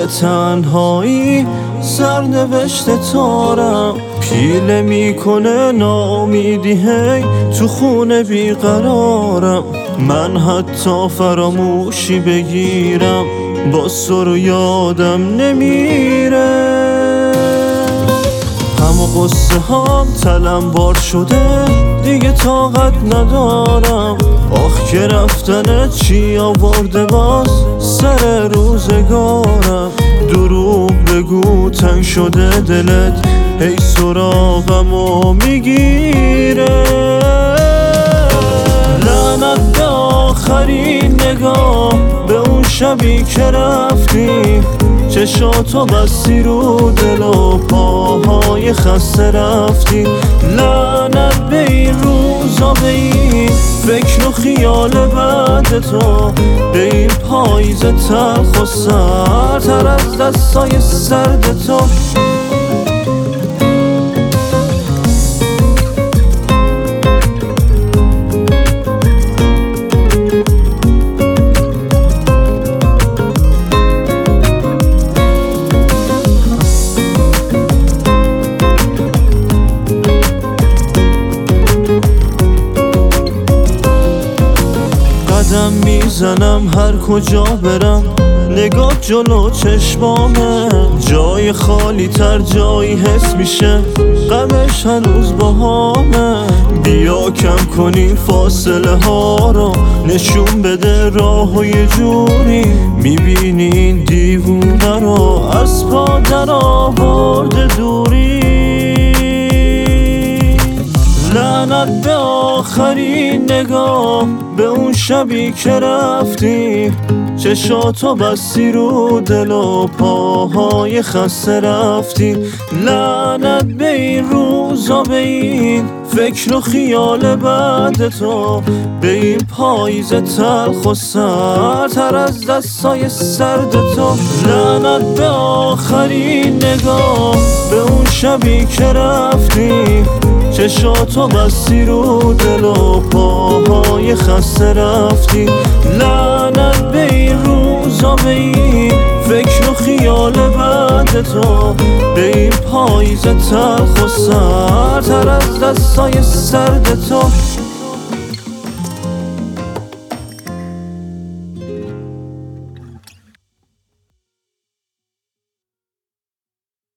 تنهایی سرنوشت تارم، پیله میکنه ناامیدی هی تو خونه بیقرارم. من حتی فراموشی بگیرم باز تو رو یادم نمیره. همه قصه هم تلمبار شده دیگه طاقت ندارم. آخ که رفتن چی آورده باز سر روزگارم. دروغ بگو تنگ شده دلت هی سراغمو میگیره. لعنت به آخرین نگاه به اون شبی که رفتی، چشاتو بستی رو دل و پاهای خسته رفتی. لعنت به این روزا، به این فکر و خیال بعد تو، به این پاییز تلخ و سردتر از دستای سرد تو. قدم میزنم هر کجا برم، نگاه جلو چشمامه. جای خالی تر جایی حس میشه، غمش هنوز باهامه. بیا کم کنی فاصله ها رو، نشون بده راه و یه جوری. میبینی این دیوونه رو از پا در آورده دوری. لعنت به آخرین نگاه به اون شبی که رفتی، چشاتو بستی رو دل و پاهای خسته رفتی. لعنت به این روزا، به این فکر و خیال بعد تو، به این پاییز تلخ و سردتر از دستای سرد تو. لعنت به آخرین نگاه به اون شبی که رفتی، چشاتو بستی رو دل و پاهای خسته رفتی. لعنت به این روزا، به این فکر و خیال بعد تو، به این پاییز تلخ و سردتر از دستای سرد تو.